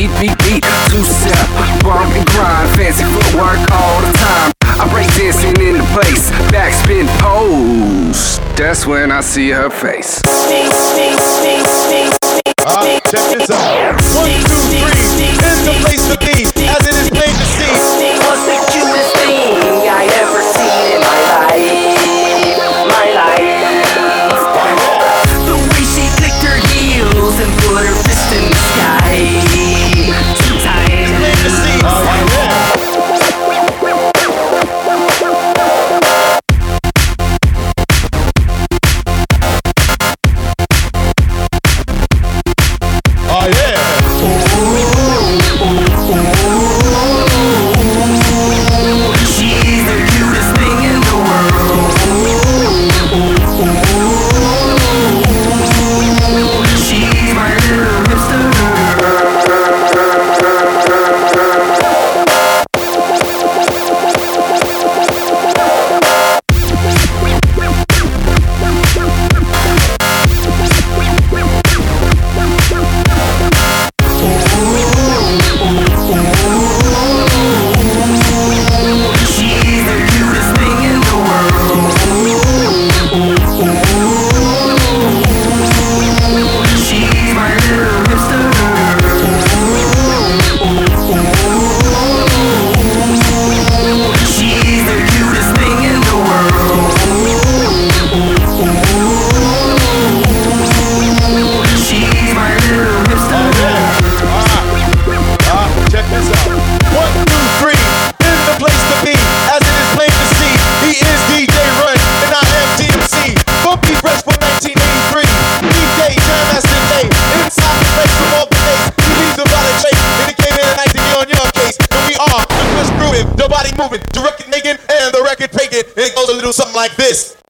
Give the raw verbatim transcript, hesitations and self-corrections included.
beat, beat, beat. Two step, bump and grind, fancy footwork all the time. I break dancing in the place, backspin pose. That's when I see her face. Uh, check this out. One, two, three, is the place to be, as it is plain to see. What's the cutest thing I ever seen in my life? My life. The way she clicked her heels and put her fist in the sky. Two times. Plain to see. Oh, yeah. Oh yeah! She's the cutest thing in the world. She's my little hipster nobody moving, the record making and the record taking, and it goes a little something like this.